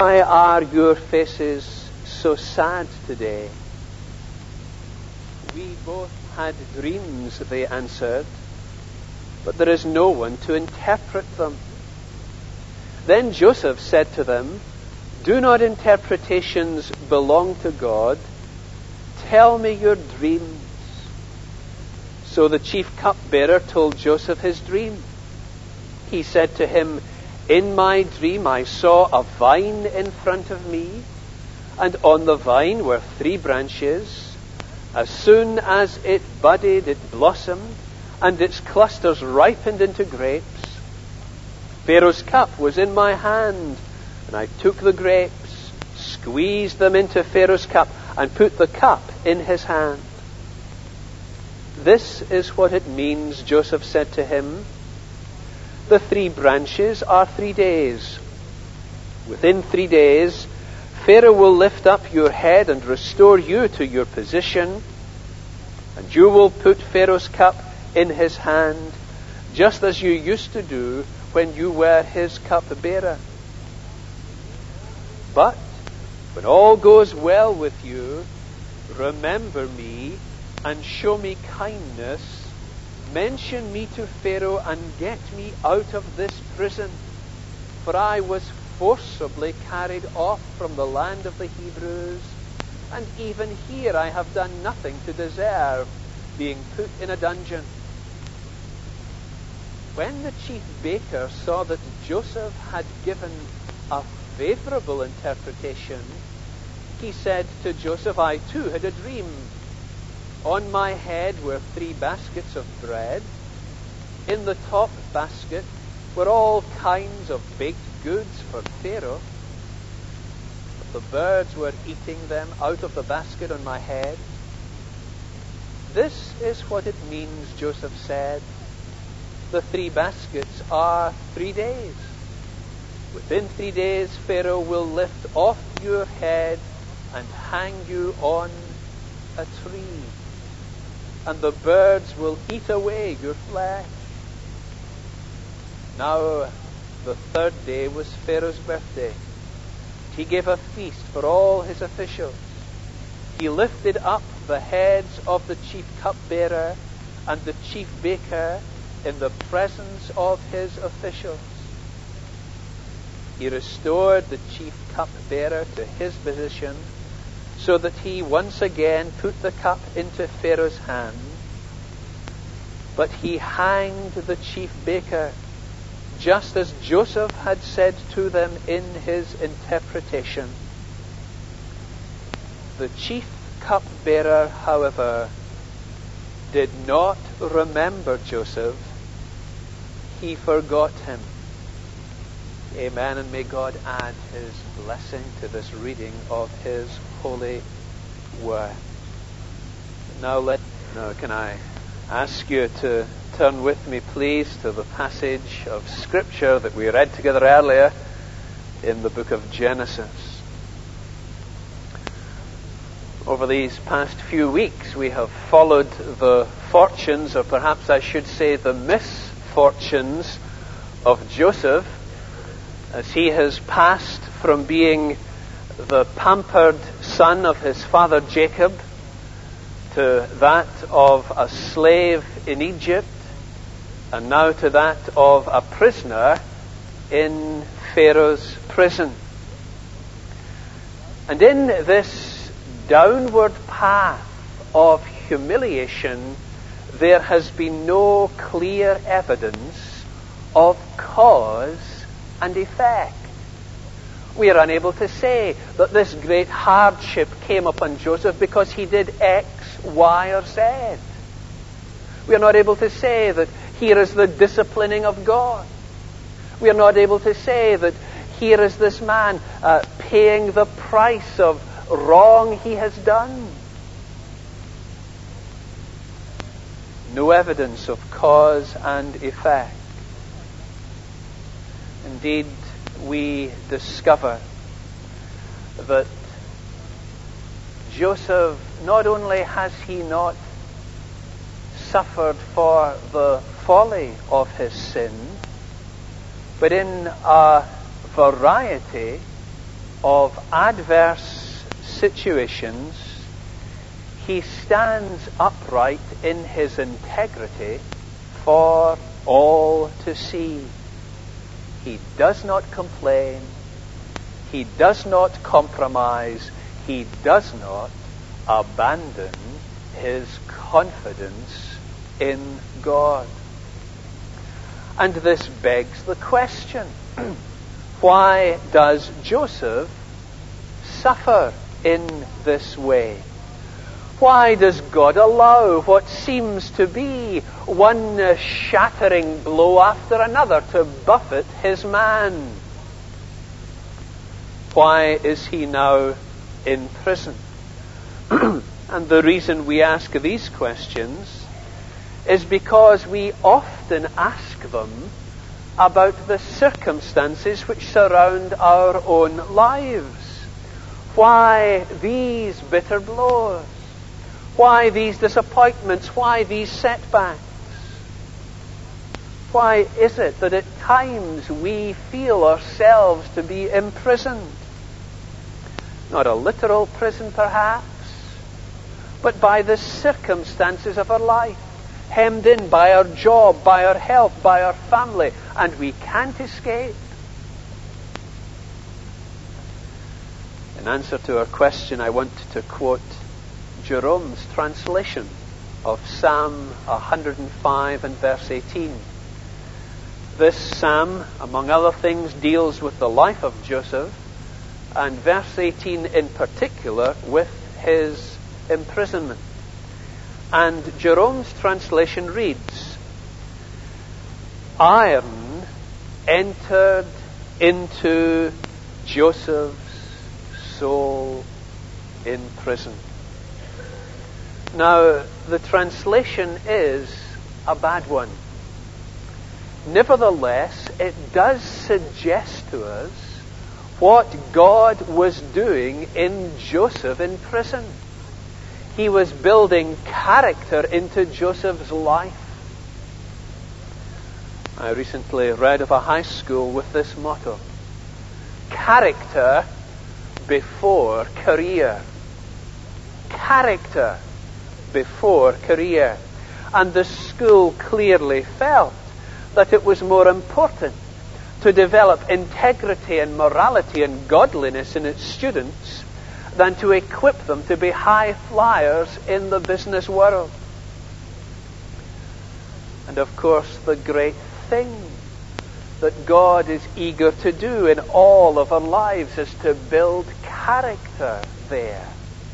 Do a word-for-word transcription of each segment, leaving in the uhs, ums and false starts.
Why are your faces so sad today? We both had dreams, they answered, but there is no one to interpret them. Then Joseph said to them, do not interpretations belong to God? Tell me your dreams. So the chief cupbearer told Joseph his dream. He said to him, in my dream I saw a vine in front of me, and on the vine were three branches. As soon as it budded, it blossomed, and its clusters ripened into grapes. Pharaoh's cup was in my hand, and I took the grapes, squeezed them into Pharaoh's cup, and put the cup in his hand. This is what it means, Joseph said to him. The three branches are three days. Within three days, Pharaoh will lift up your head and restore you to your position, and you will put Pharaoh's cup in his hand, just as you used to do when you were his cupbearer. But when all goes well with you, remember me and show me kindness. Mention me to Pharaoh and get me out of this prison, for I was forcibly carried off from the land of the Hebrews, and even here I have done nothing to deserve being put in a dungeon. When the chief baker saw that Joseph had given a favorable interpretation, he said to Joseph, I too had a dream. On my head were three baskets of bread. In the top basket were all kinds of baked goods for Pharaoh. But the birds were eating them out of the basket on my head. This is what it means, Joseph said. The three baskets are three days. Within three days, Pharaoh will lift off your head and hang you on a tree, and the birds will eat away your flesh. Now, the third day was Pharaoh's birthday. He gave a feast for all his officials. He lifted up the heads of the chief cupbearer and the chief baker in the presence of his officials. He restored the chief cupbearer to his position, so that he once again put the cup into Pharaoh's hand. But he hanged the chief baker, just as Joseph had said to them in his interpretation. The chief cupbearer, however, did not remember Joseph. He forgot him. Amen, and may God add his blessing to this reading of his holy word. Now let now can I ask you to turn with me, please, to the passage of Scripture that we read together earlier in the book of Genesis. Over these past few weeks we have followed the fortunes, or perhaps I should say the misfortunes, of Joseph, as he has passed from being the pampered son of his father Jacob to that of a slave in Egypt, and now to that of a prisoner in Pharaoh's prison. And in this downward path of humiliation, there has been no clear evidence of cause and effect. We are unable to say that this great hardship came upon Joseph because he did X, Y, or Z. We are not able to say that here is the disciplining of God. We are not able to say that here is this man uh, paying the price of wrong he has done. No evidence of cause and effect. Indeed, we discover that Joseph, not only has he not suffered for the folly of his sin, but in a variety of adverse situations, he stands upright in his integrity for all to see. He does not complain. He does not compromise. He does not abandon his confidence in God. And this begs the question, why does Joseph suffer in this way? Why does God allow what seems to be one uh, shattering blow after another to buffet his man? Why is he now in prison? And the reason we ask these questions is because we often ask them about the circumstances which surround our own lives. Why these bitter blows? Why these disappointments? Why these setbacks? Why is it that at times we feel ourselves to be imprisoned? Not a literal prison, perhaps, but by the circumstances of our life, hemmed in by our job, by our health, by our family, and we can't escape. In answer to our question, I want to quote Jerome's translation of Psalm one hundred five and verse eighteen. This psalm, among other things, deals with the life of Joseph, and verse eighteen in particular with his imprisonment. And Jerome's translation reads, "Iron entered into Joseph's soul in prison." Now, the translation is a bad one. Nevertheless, it does suggest to us what God was doing in Joseph in prison. He was building character into Joseph's life. I recently read of a high school with this motto: character before career. Character before career. And the school clearly felt that it was more important to develop integrity and morality and godliness in its students than to equip them to be high flyers in the business world. And of course, the great thing that God is eager to do in all of our lives is to build character there.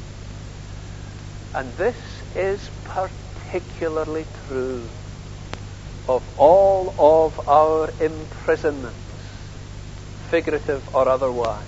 And this is particularly true of all of our imprisonments, figurative or otherwise.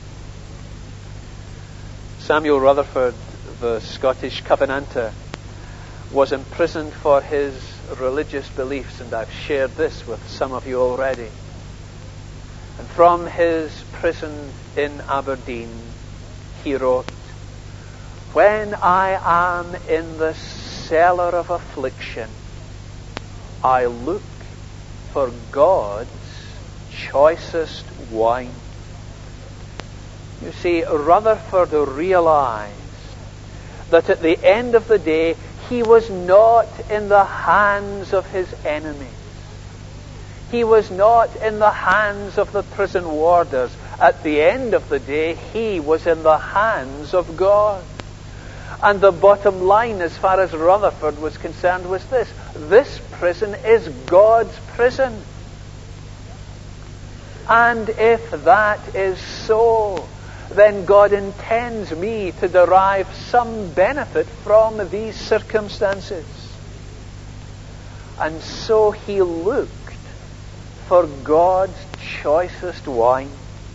Samuel Rutherford, the Scottish Covenanter, was imprisoned for his religious beliefs, and I've shared this with some of you already. And from his prison in Aberdeen, he wrote, "When I am in the cellar of affliction, I look for God's choicest wine." You see, Rutherford realized that at the end of the day, he was not in the hands of his enemies. He was not in the hands of the prison warders. At the end of the day, he was in the hands of God. And the bottom line, as far as Rutherford was concerned, was this: this prison is God's prison. And if that is so, then God intends me to derive some benefit from these circumstances. And so he looked for God's choicest wine.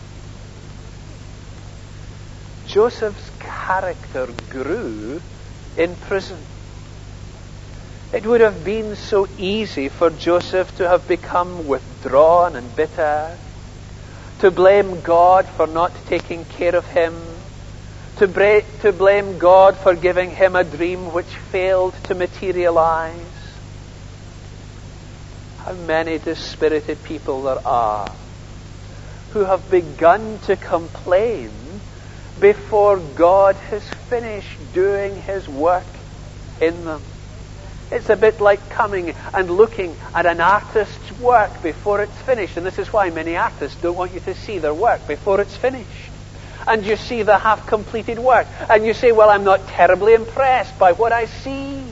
Joseph's character grew in prison. It would have been so easy for Joseph to have become withdrawn and bitter, to blame God for not taking care of him, to, bra- to blame God for giving him a dream which failed to materialize. How many dispirited people there are who have begun to complain before God has finished doing his work in them. It's a bit like coming and looking at an artist's work before it's finished. And this is why many artists don't want you to see their work before it's finished. And you see the half-completed work. And you say, well, I'm not terribly impressed by what I see.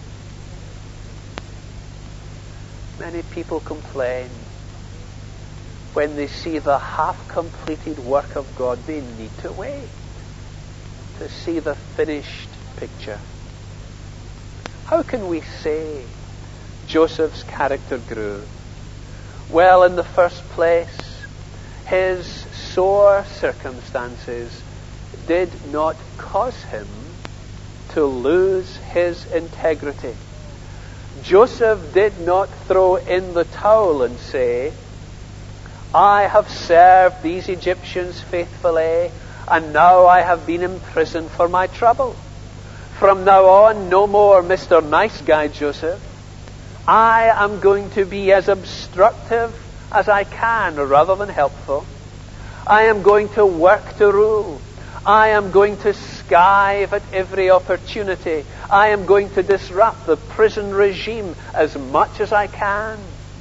Many people complain when they see the half-completed work of God. They need to wait to see the finished picture. How can we say Joseph's character grew? Well, in the first place, his sore circumstances did not cause him to lose his integrity. Joseph did not throw in the towel and say, I have served these Egyptians faithfully, and now I have been imprisoned for my trouble. From now on, no more Mister Nice Guy Joseph. I am going to be as obstructive as I can rather than helpful. I am going to work to rule. I am going to skive at every opportunity. I am going to disrupt the prison regime as much as I can.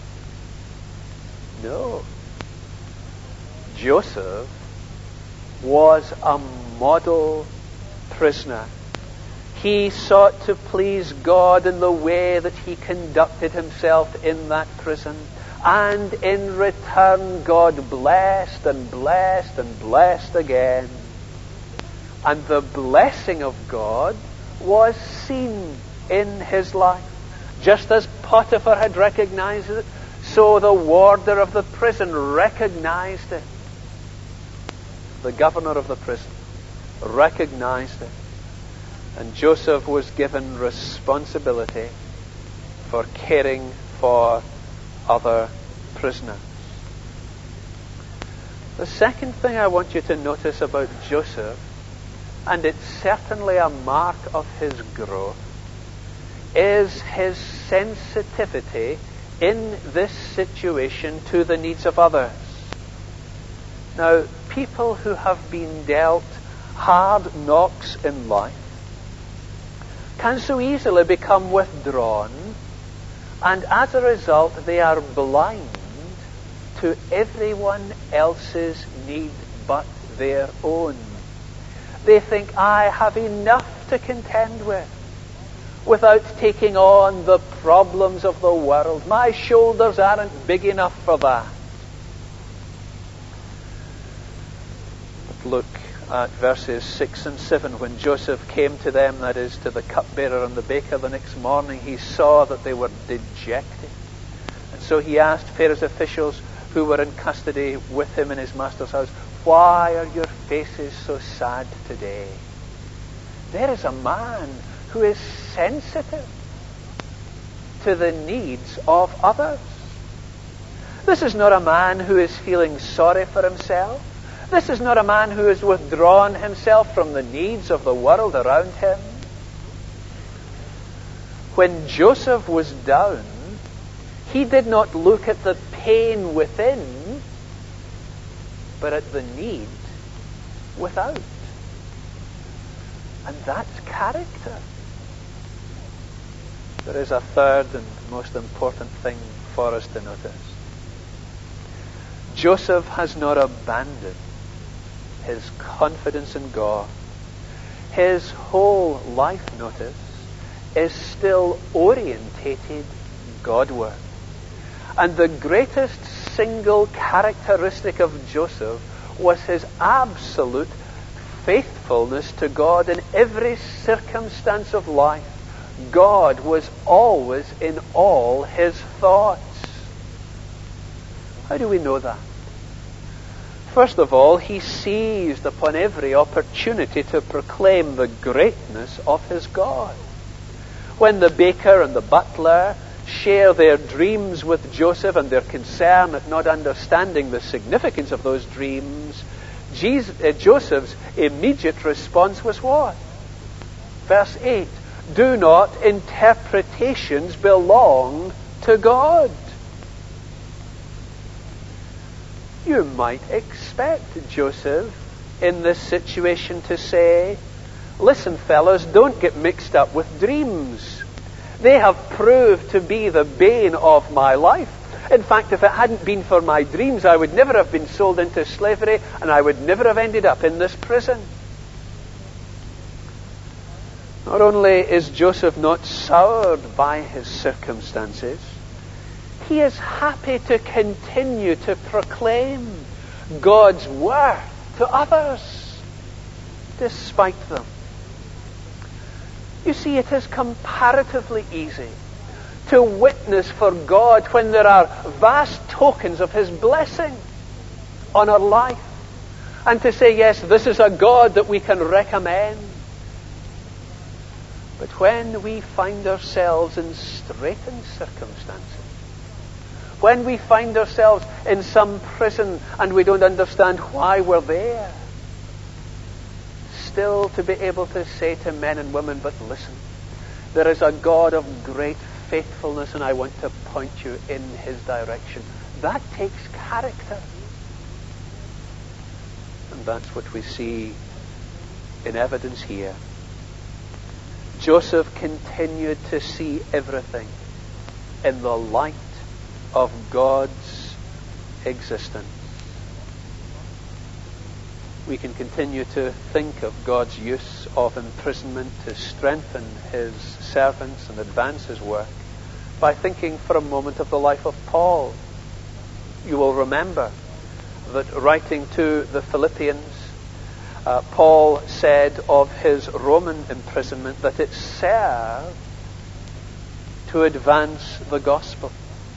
No. Joseph was a model prisoner. He sought to please God in the way that he conducted himself in that prison. And in return, God blessed and blessed and blessed again. And the blessing of God was seen in his life. Just as Potiphar had recognized it, so the warder of the prison recognized it. The governor of the prison recognized it. And Joseph was given responsibility for caring for other prisoners. The second thing I want you to notice about Joseph, and it's certainly a mark of his growth, is his sensitivity in this situation to the needs of others. Now, people who have been dealt hard knocks in life can so easily become withdrawn, and as a result they are blind to everyone else's need but their own. They think, I have enough to contend with without taking on the problems of the world. My shoulders aren't big enough for that. But look at verses six and seven. When Joseph came to them, that is, to the cupbearer and the baker the next morning, he saw that they were dejected. And so he asked Pharaoh's officials who were in custody with him in his master's house, why are your faces so sad today? There is a man who is sensitive to the needs of others. This is not a man who is feeling sorry for himself. This is not a man who has withdrawn himself from the needs of the world around him. When Joseph was down, he did not look at the pain within, but at the need without. And that's character. There is a third and most important thing for us to notice. Joseph has not abandoned his confidence in God. His whole life, notice, is still orientated Godward. And the greatest single characteristic of Joseph was his absolute faithfulness to God in every circumstance of life. God was always in all his thoughts. How do we know that? First of all, he seized upon every opportunity to proclaim the greatness of his God. When the baker and the butler share their dreams with Joseph and their concern at not understanding the significance of those dreams, Jesus, uh, Joseph's immediate response was what? Verse eight, do not interpretations belong to God? You might expect Joseph in this situation to say, listen, fellows, don't get mixed up with dreams. They have proved to be the bane of my life. In fact, if it hadn't been for my dreams, I would never have been sold into slavery, and I would never have ended up in this prison. Not only is Joseph not soured by his circumstances, he is happy to continue to proclaim God's word to others, despite them. You see, it is comparatively easy to witness for God when there are vast tokens of His blessing on our life, and to say, yes, this is a God that we can recommend. But when we find ourselves in straitened circumstances, when we find ourselves in some prison and we don't understand why we're there, still to be able to say to men and women, but listen, there is a God of great faithfulness and I want to point you in His direction. That takes character. And that's what we see in evidence here. Joseph continued to see everything in the light of God's existence. We can continue to think of God's use of imprisonment to strengthen His servants and advance His work by thinking for a moment of the life of Paul. You will remember that writing to the Philippians, uh, Paul said of his Roman imprisonment that it served to advance the gospel.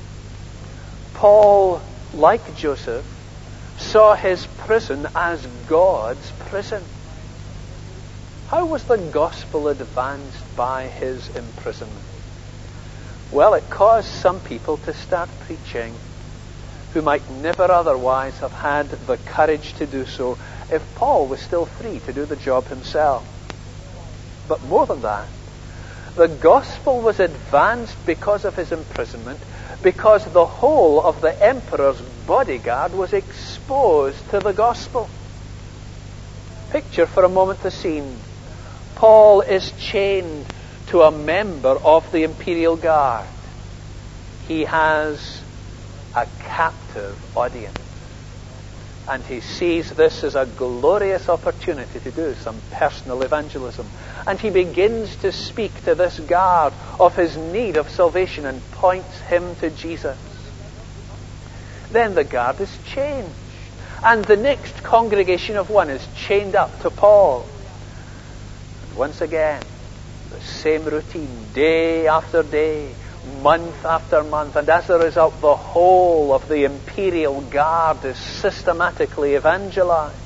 Paul, like Joseph, saw his prison as God's prison. How was the gospel advanced by his imprisonment? Well, it caused some people to start preaching who might never otherwise have had the courage to do so if Paul was still free to do the job himself. But more than that, the gospel was advanced because of his imprisonment, because the whole of the emperor's bodyguard was exposed to the gospel. Picture for a moment the scene. Paul is chained to a member of the imperial guard. He has a captive audience. And he sees this as a glorious opportunity to do some personal evangelism. And he begins to speak to this guard of his need of salvation and points him to Jesus. Then the guard is changed. And the next congregation of one is chained up to Paul. And once again, the same routine, day after day, month after month, and as a result the whole of the imperial guard is systematically evangelized.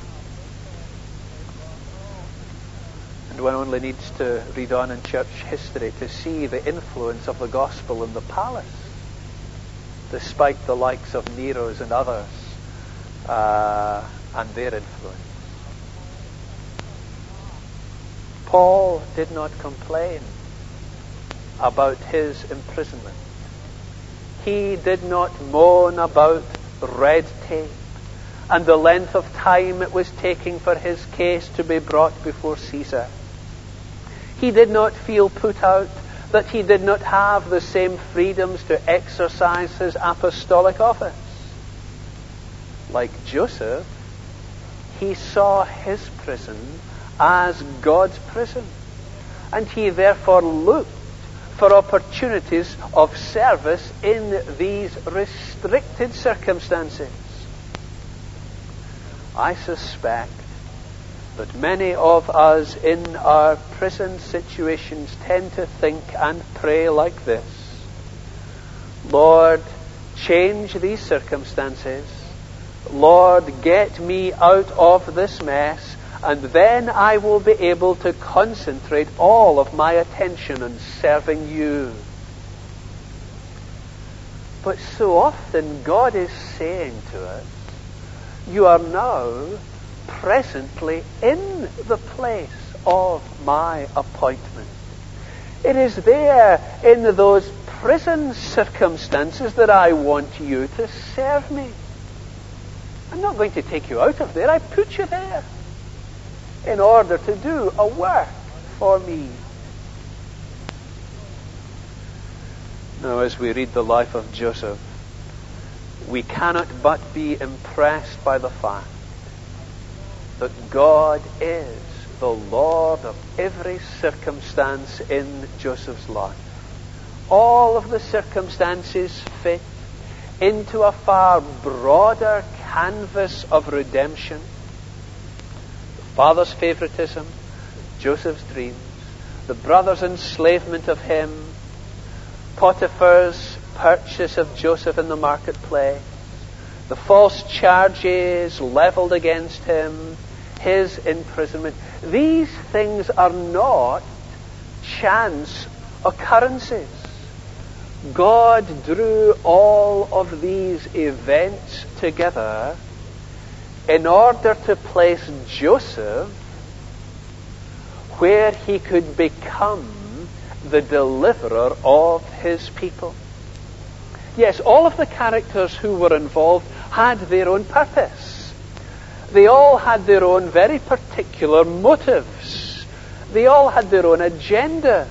And one only needs to read on in church history to see the influence of the gospel in the palace, despite the likes of Nero's and others uh, and their influence. Paul did not complain about his imprisonment. He did not moan about red tape and the length of time it was taking for his case to be brought before Caesar. He did not feel put out that he did not have the same freedoms to exercise his apostolic office. Like Joseph, he saw his prison as God's prison, and he therefore looked for opportunities of service in these restricted circumstances. I suspect that many of us in our prison situations tend to think and pray like this: Lord, change these circumstances. Lord, get me out of this mess, and then I will be able to concentrate all of my attention on serving you. But so often God is saying to us, you are now presently in the place of my appointment. It is there in those prison circumstances that I want you to serve me. I'm not going to take you out of there. I put you there in order to do a work for me. Now, as we read the life of Joseph, we cannot but be impressed by the fact that God is the Lord of every circumstance in Joseph's life. All of the circumstances fit into a far broader canvas of redemption. The father's favoritism, Joseph's dreams, the brother's enslavement of him, Potiphar's purchase of Joseph in the marketplace, the false charges leveled against him, his imprisonment. These things are not chance occurrences. God drew all of these events together in order to place Joseph where he could become the deliverer of his people. Yes, all of the characters who were involved had their own purpose. They all had their own very particular motives. They all had their own agendas.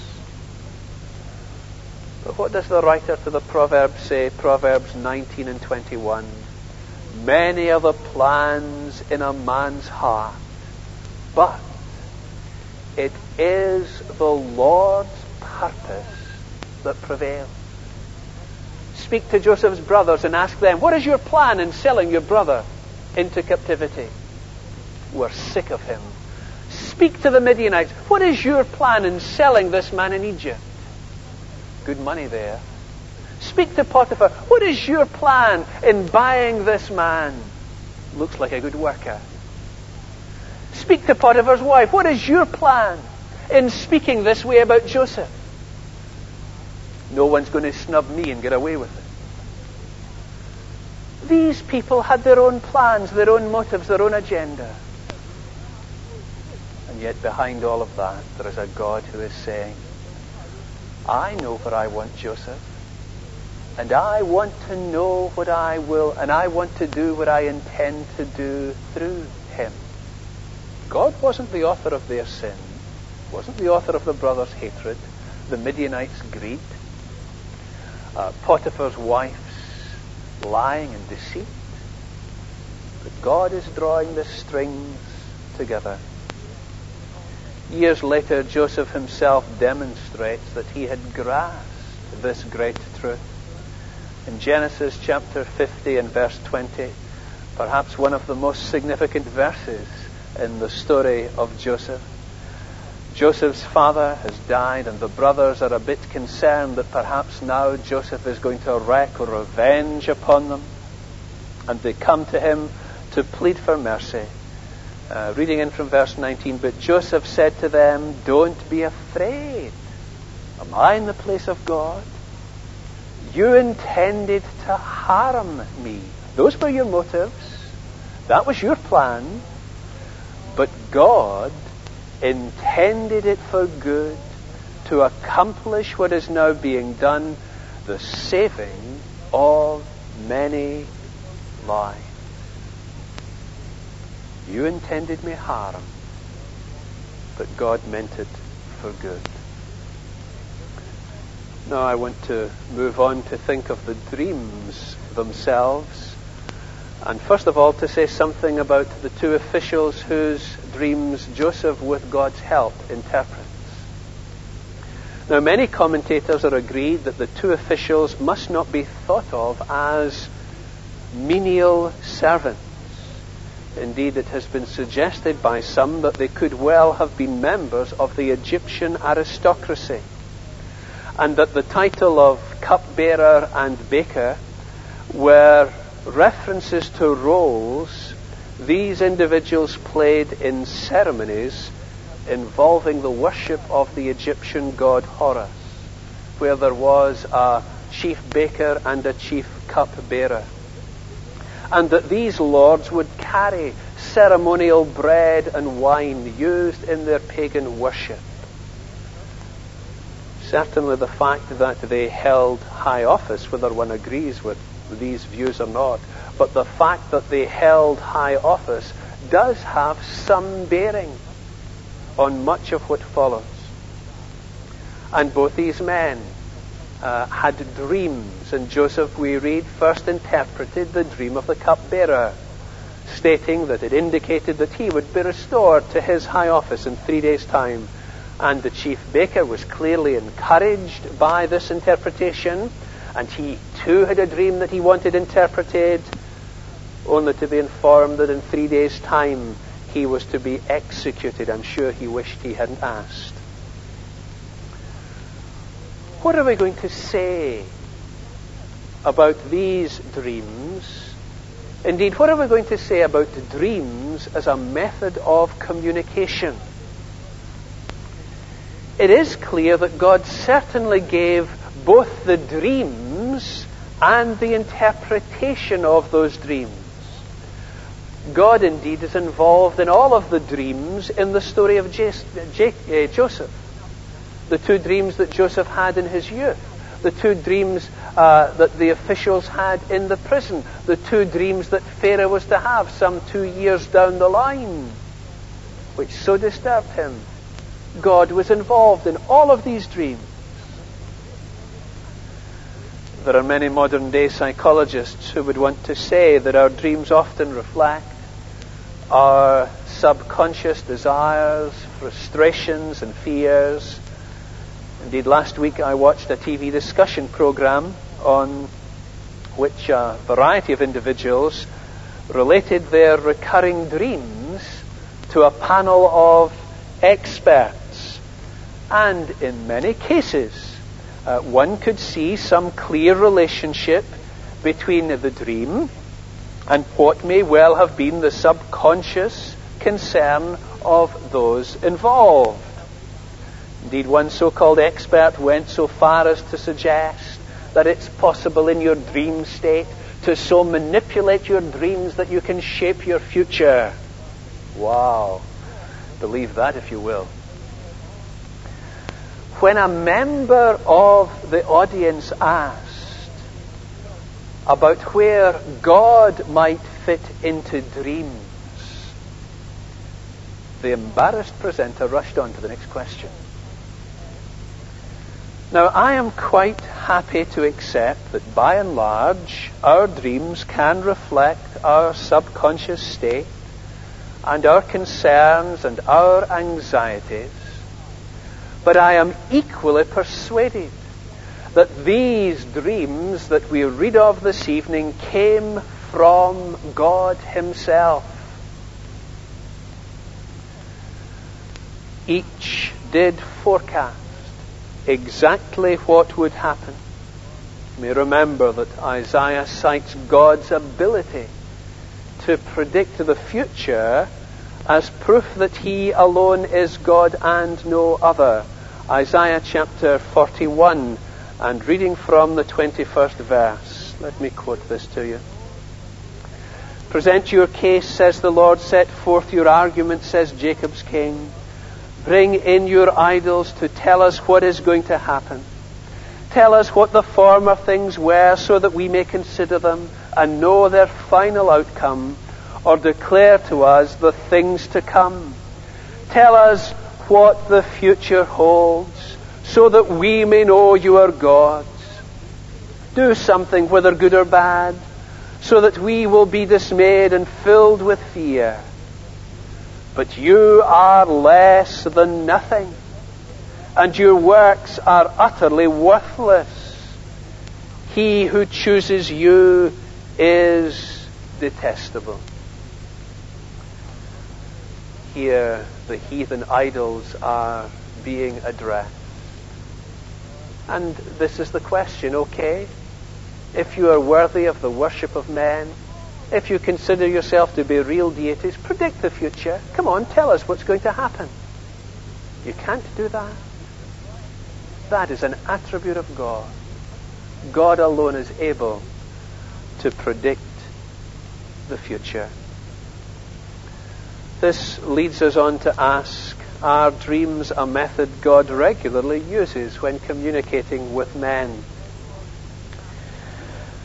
But what does the writer to the Proverbs say? Proverbs nineteen and twenty-one. Many are the plans in a man's heart, but it is the Lord's purpose that prevails. Speak to Joseph's brothers and ask them, what is your plan in selling your brother into captivity? We're sick of him. Speak to the Midianites. What is your plan in selling this man in Egypt? Good money there. Speak to Potiphar. What is your plan in buying this man? Looks like a good worker. Speak to Potiphar's wife. What is your plan in speaking this way about Joseph? No one's going to snub me and get away with it. These people had their own plans, their own motives, their own agenda. And yet behind all of that, there is a God who is saying, I know where I want Joseph, and I want to know what I will, and I want to do what I intend to do through him. God wasn't the author of their sin, wasn't the author of the brothers' hatred, the Midianites' greed, uh, Potiphar's wife's lying and deceit. But God is drawing the strings together. Years later, Joseph himself demonstrates that he had grasped this great truth. In Genesis chapter fifty and verse twenty, perhaps one of the most significant verses in the story of Joseph. Joseph's father has died, and the brothers are a bit concerned that perhaps now Joseph is going to wreak revenge upon them. And they come to him to plead for mercy. Uh, reading in from verse nineteen, but Joseph said to them, don't be afraid. Am I in the place of God? You intended to harm me. Those were your motives. That was your plan. But God intended it for good, to accomplish what is now being done, the saving of many lives. You intended me harm, but God meant it for good. Now I want to move on to think of the dreams themselves, and first of all to say something about the two officials whose dreams Joseph, with God's help, interprets. Now many commentators are agreed that the two officials must not be thought of as menial servants. Indeed, it has been suggested by some that they could well have been members of the Egyptian aristocracy, and that the title of cupbearer and baker were references to roles these individuals played in ceremonies involving the worship of the Egyptian god Horus, where there was a chief baker and a chief cupbearer. And that these lords would carry ceremonial bread and wine used in their pagan worship. Certainly the fact that they held high office, whether one agrees with these views or not, but the fact that they held high office does have some bearing on much of what follows. And both these men uh, had dreams, and Joseph, we read, first interpreted the dream of the cupbearer, stating that it indicated that he would be restored to his high office in three days' time. And the chief baker was clearly encouraged by this interpretation, and he too had a dream that he wanted interpreted, only to be informed that in three days' time he was to be executed. I'm sure he wished he hadn't asked. What are we going to say about these dreams? Indeed, what are we going to say about dreams as a method of communication? It is clear that God certainly gave both the dreams and the interpretation of those dreams. God indeed is involved in all of the dreams in the story of Jas- J- uh, Joseph. The two dreams that Joseph had in his youth. The two dreams uh, that the officials had in the prison. The two dreams that Pharaoh was to have some two years down the line, which so disturbed him. God was involved in all of these dreams. There are many modern day psychologists who would want to say that our dreams often reflect our subconscious desires, frustrations and fears. Indeed, last week I watched a T V discussion program on which a variety of individuals related their recurring dreams to a panel of experts. And in many cases, uh, one could see some clear relationship between the dream and what may well have been the subconscious concern of those involved. Indeed, one so-called expert went so far as to suggest that it's possible in your dream state to so manipulate your dreams that you can shape your future. Wow. Believe that if you will. When a member of the audience asked about where God might fit into dreams, the embarrassed presenter rushed on to the next question. Now, I am quite happy to accept that by and large, our dreams can reflect our subconscious state and our concerns and our anxieties. But I am equally persuaded that these dreams that we read of this evening came from God Himself. Each did forecast exactly what would happen. You may remember that Isaiah cites God's ability to predict the future as proof that He alone is God and no other. Isaiah chapter forty-one, and reading from the twenty-first verse. Let me quote this to you. Present your case, says the Lord. Set forth your argument, says Jacob's King. Bring in your idols to tell us what is going to happen. Tell us what the former things were, so that we may consider them and know their final outcome, or declare to us the things to come. Tell us what the future holds, so that we may know you are gods. Do something, whether good or bad, so that we will be dismayed and filled with fear. But you are less than nothing, and your works are utterly worthless. He who chooses you is detestable. Here the heathen idols are being addressed. And this is the question, okay? If you are worthy of the worship of men, if you consider yourself to be real deities, predict the future. Come on, tell us what's going to happen. You can't do that. That is an attribute of God. God alone is able to predict the future. This leads us on to ask, are dreams a method God regularly uses when communicating with men?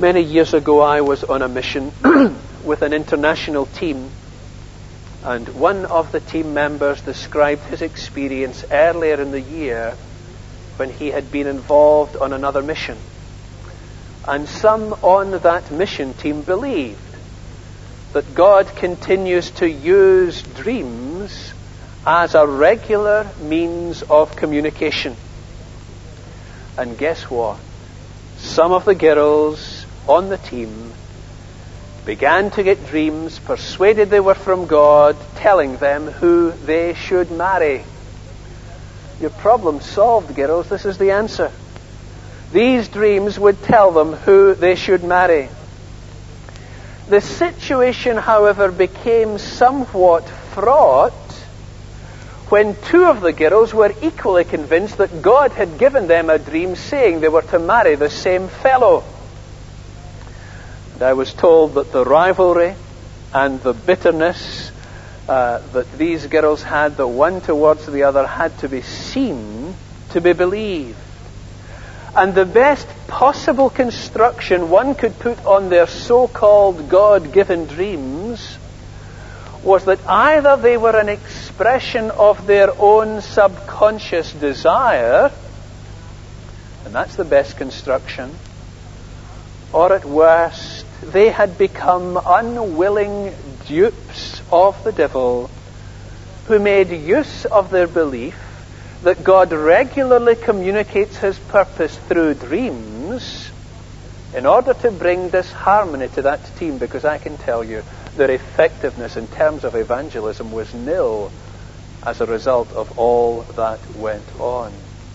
Many years ago I was on a mission with an international team, and one of the team members described his experience earlier in the year when he had been involved on another mission. And some on that mission team believed that God continues to use dreams as a regular means of communication. And guess what? Some of the girls on the team began to get dreams, persuaded they were from God, telling them who they should marry. Your problem solved, girls. This is the answer. These dreams would tell them who they should marry. The situation, however, became somewhat fraught when two of the girls were equally convinced that God had given them a dream saying they were to marry the same fellow. And I was told that the rivalry and the bitterness uh, that these girls had, the one towards the other, had to be seen to be believed. And the best possible construction one could put on their so-called God-given dreams was that either they were an expression of their own subconscious desire, and that's the best construction, or at worst, they had become unwilling dupes of the devil who made use of their belief that God regularly communicates his purpose through dreams in order to bring disharmony to that team, because I can tell you their effectiveness in terms of evangelism was nil as a result of all that went on.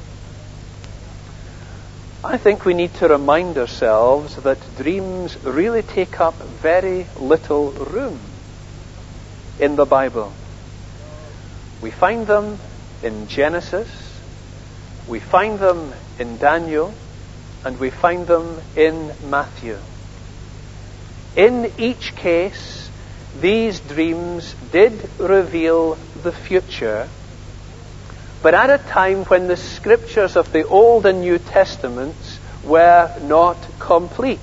I think we need to remind ourselves that dreams really take up very little room in the Bible. We find them in Genesis, we find them in Daniel, and we find them in Matthew. In each case, these dreams did reveal the future, but at a time when the scriptures of the Old and New Testaments were not complete.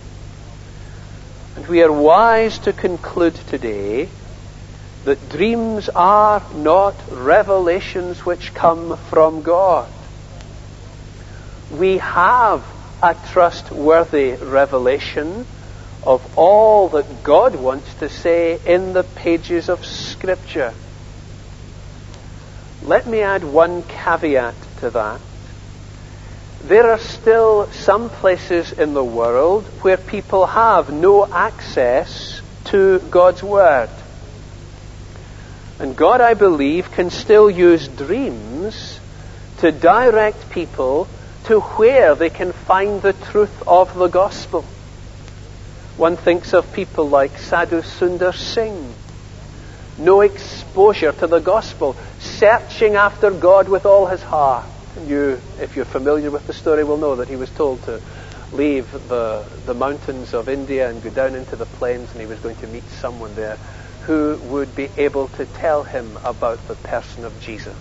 And we are wise to conclude today that dreams are not revelations which come from God. We have a trustworthy revelation of all that God wants to say in the pages of Scripture. Let me add one caveat to that. There are still some places in the world where people have no access to God's Word. And God, I believe, can still use dreams to direct people to where they can find the truth of the gospel. One thinks of people like Sadhu Sundar Singh. No exposure to the gospel, searching after God with all his heart. And you, if you're familiar with the story, will know that he was told to leave the, the mountains of India and go down into the plains, and he was going to meet someone there who would be able to tell him about the person of Jesus.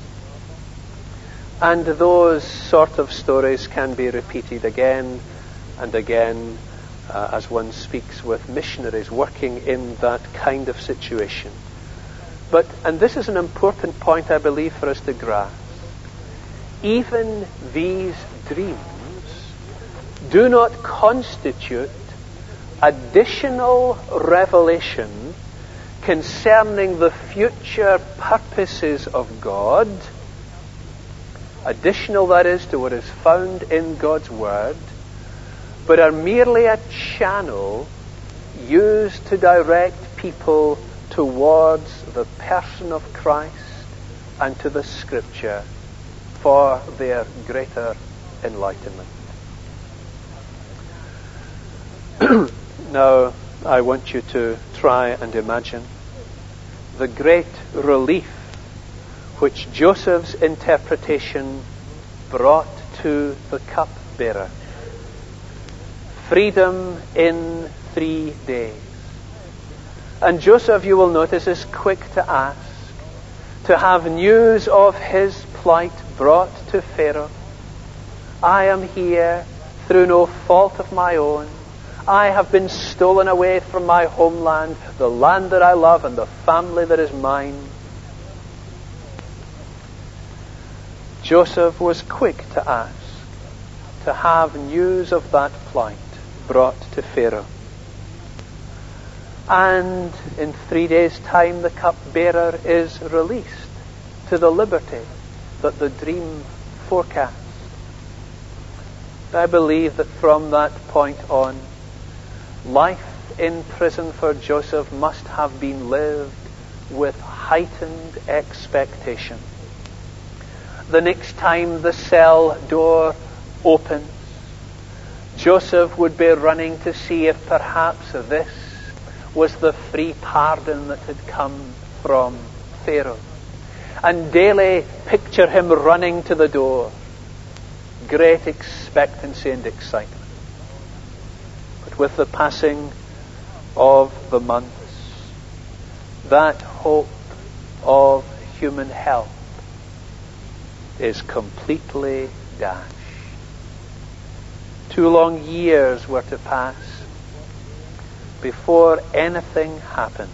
And those sort of stories can be repeated again and again uh, as one speaks with missionaries working in that kind of situation. But, and this is an important point I believe for us to grasp, even these dreams do not constitute additional revelation concerning the future purposes of God, additional, that is, to what is found in God's Word, but are merely a channel used to direct people towards the person of Christ and to the Scripture for their greater enlightenment. Now, I want you to try and imagine the great relief which Joseph's interpretation brought to the cupbearer. Freedom in three days. And Joseph, you will notice, is quick to ask to have news of his plight brought to Pharaoh. I am here through no fault of my own. I have been stolen away from my homeland, the land that I love and the family that is mine. Joseph was quick to ask to have news of that plight brought to Pharaoh. And in three days' time, the cupbearer is released to the liberty that the dream forecast. I believe that from that point on, life in prison for Joseph must have been lived with heightened expectation. The next time the cell door opens, Joseph would be running to see if perhaps this was the free pardon that had come from Pharaoh. And daily picture him running to the door, great expectancy and excitement. But with the passing of the months, that hope of human help is completely dashed. Two long years were to pass before anything happened.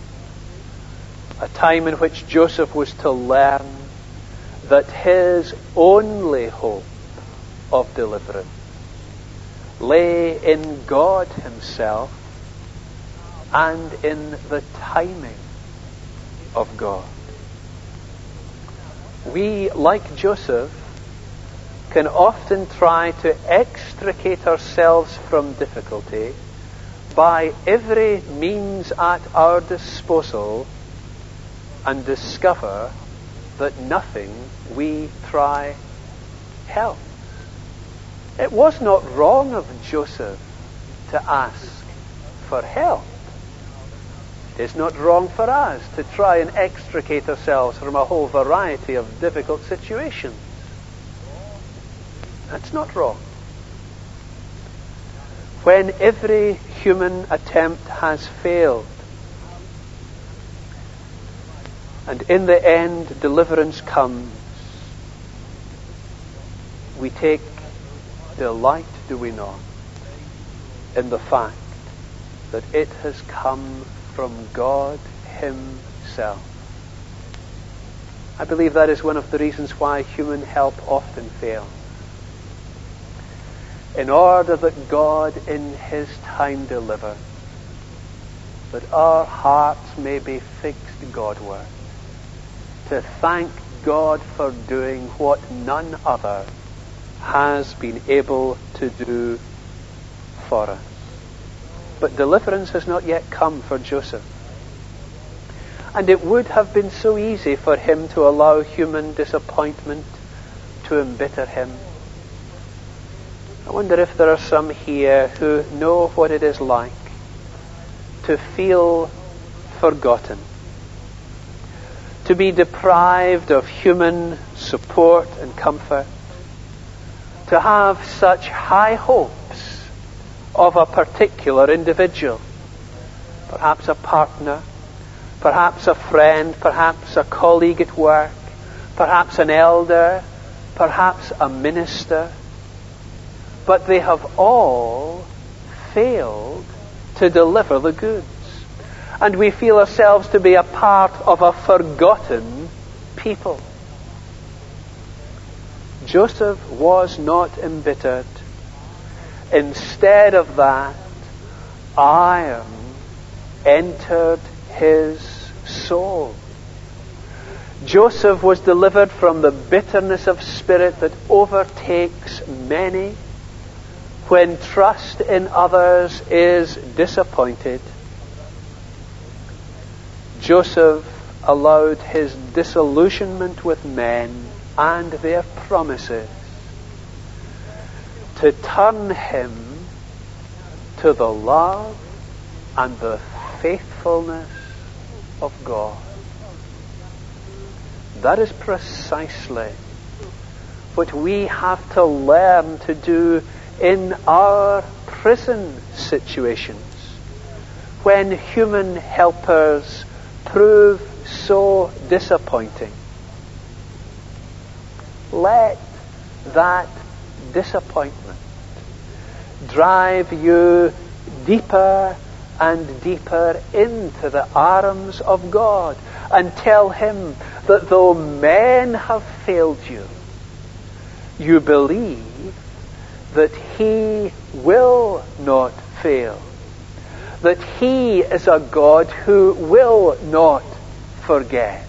A time in which Joseph was to learn that his only hope of deliverance lay in God Himself and in the timing of God. We, like Joseph, can often try to extricate ourselves from difficulty by every means at our disposal and discover that nothing we try helps. It was not wrong of Joseph to ask for help. It is not wrong for us to try and extricate ourselves from a whole variety of difficult situations. That's not wrong. When every human attempt has failed, and in the end deliverance comes, we take delight, do we not, in the fact that it has come from God Himself. I believe that is one of the reasons why human help often fails. In order that God in His time deliver, that our hearts may be fixed Godward, to thank God for doing what none other has been able to do for us. But deliverance has not yet come for Joseph. And it would have been so easy for him to allow human disappointment to embitter him. I wonder if there are some here who know what it is like to feel forgotten, to be deprived of human support and comfort, to have such high hopes of a particular individual, perhaps a partner, perhaps a friend, perhaps a colleague at work, perhaps an elder, perhaps a minister, but they have all failed to deliver the goods. And we feel ourselves to be a part of a forgotten people. Joseph was not embittered. Instead of that, iron entered his soul. Joseph was delivered from the bitterness of spirit that overtakes many when trust in others is disappointed. Joseph allowed his disillusionment with men and their promises to turn him to the love and the faithfulness of God. That is precisely what we have to learn to do in our prison situations when human helpers prove so disappointing. Let that disappointment drive you deeper and deeper into the arms of God, and tell him that though men have failed you, you believe that he will not fail, that he is a God who will not forget.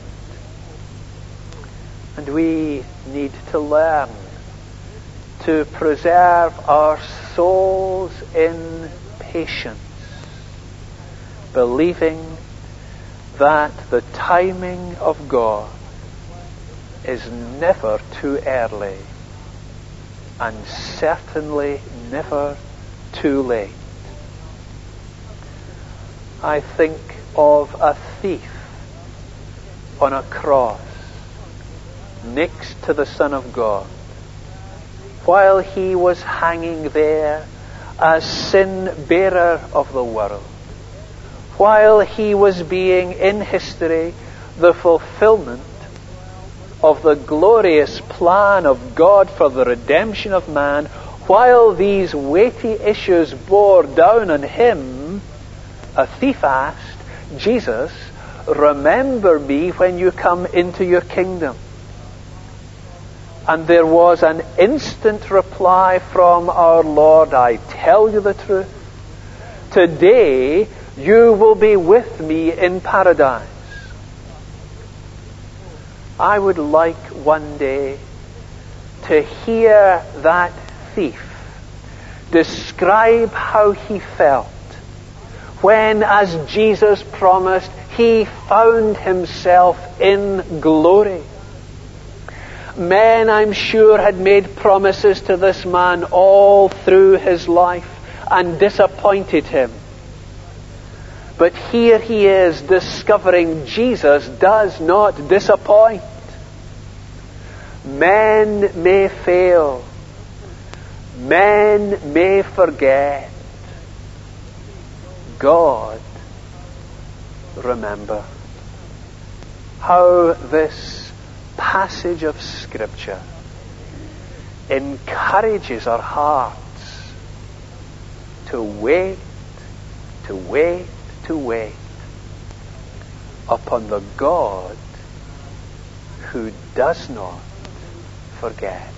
And we need to learn to preserve our souls in patience, believing that the timing of God is never too early and certainly never too late. I think of a thief on a cross next to the Son of God, while he was hanging there as sin bearer of the world, while he was being in history the fulfillment of the glorious plan of God for the redemption of man, while these weighty issues bore down on him, a thief asked Jesus, "Remember me when you come into your kingdom." And there was an instant reply from our Lord, "I tell you the truth, today you will be with me in paradise." I would like one day to hear that thief describe how he felt when, as Jesus promised, he found himself in glory. Men, I'm sure, had made promises to this man all through his life and disappointed him. But here he is discovering Jesus does not disappoint. Men may fail. Men may forget. God, remember. How this passage of Scripture encourages our hearts to wait, to wait, to wait upon the God who does not forget.